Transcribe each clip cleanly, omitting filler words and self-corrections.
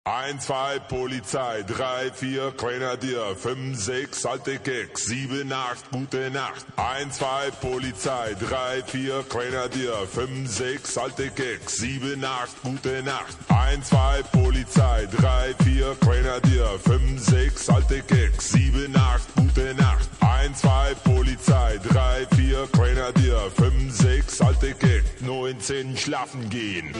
1, 2, Polizei, 3, 4, Grenadier, 5, 6, alte Keks, 7, 8, gute Nacht. 1, 2, Polizei, 3, 4, Grenadier, 5, 6, alte Keks, 7, 8, gute Nacht. 1, 2, Polizei, 3, 4, Grenadier, 5, 6, alte Keks, 7, 8, gute Nacht. 1, 2, Polizei, 3, 4, Grenadier, 5, 6, alte Keks, 19, schlafen gehen.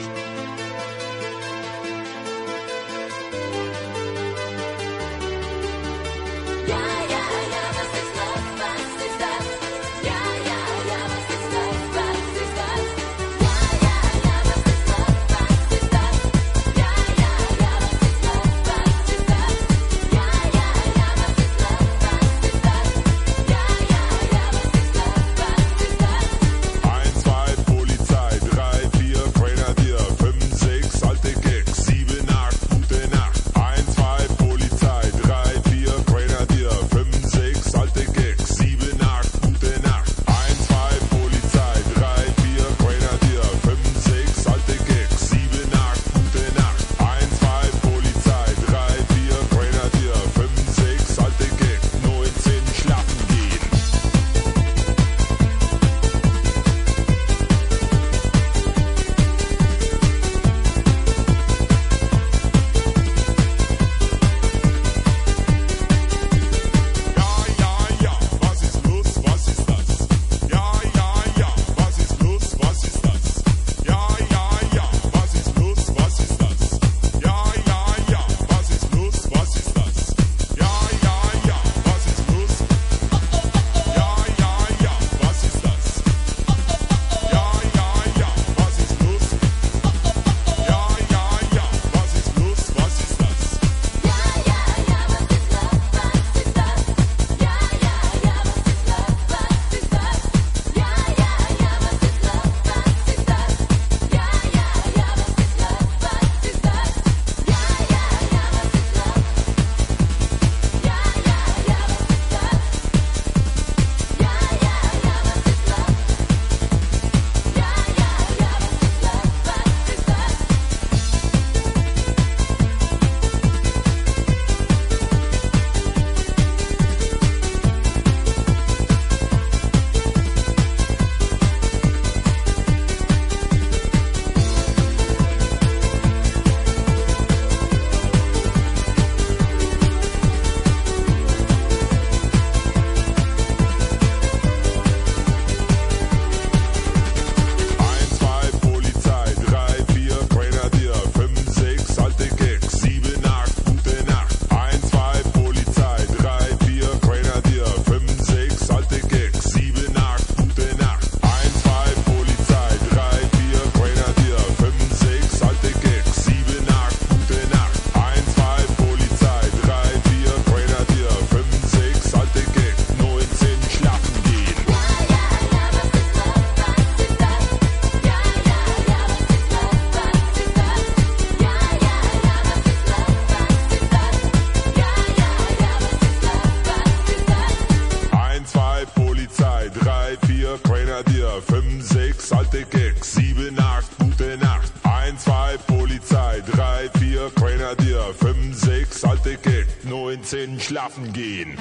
Grenadier, 5, 6, alte Keks, 7, 8, gute Nacht. 1, 2, Polizei, 3, 4, Grenadier, 5, 6, alte Keks, 19, schlafen gehen.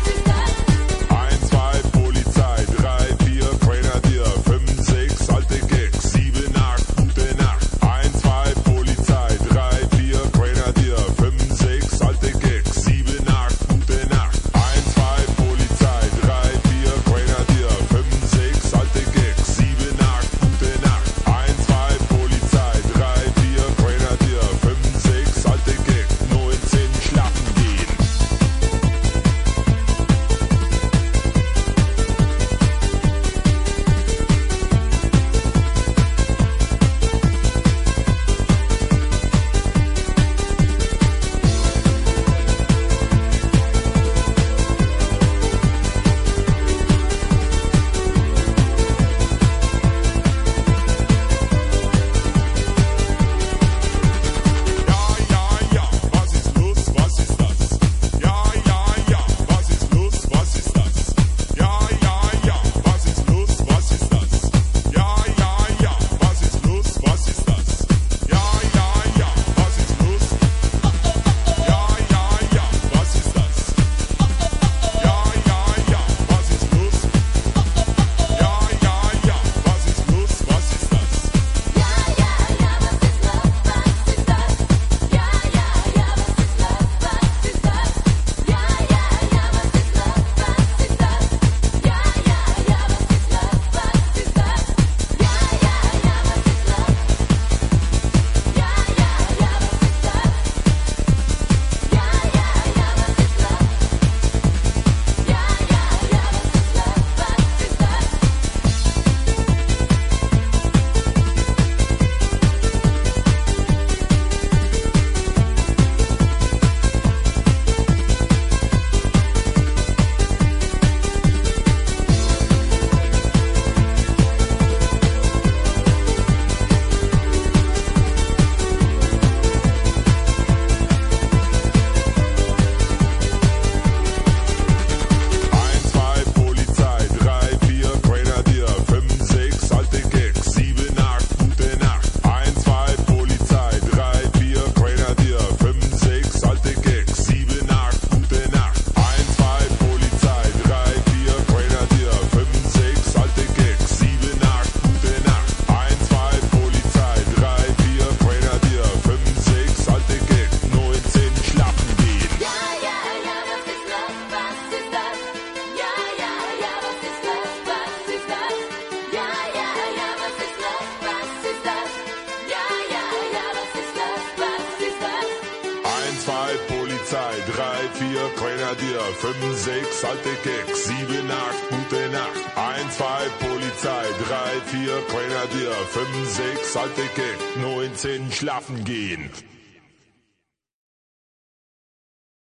Polizei, 3, 4, Grenadier, 5, 6, alte 3, 4, Grenadier, 5, 6, alte Keks, 7, 8, gute Nacht. 1, 2, Polizei, 3, 4, Grenadier, 5, 6, alte Keks, 19, schlafen gehen.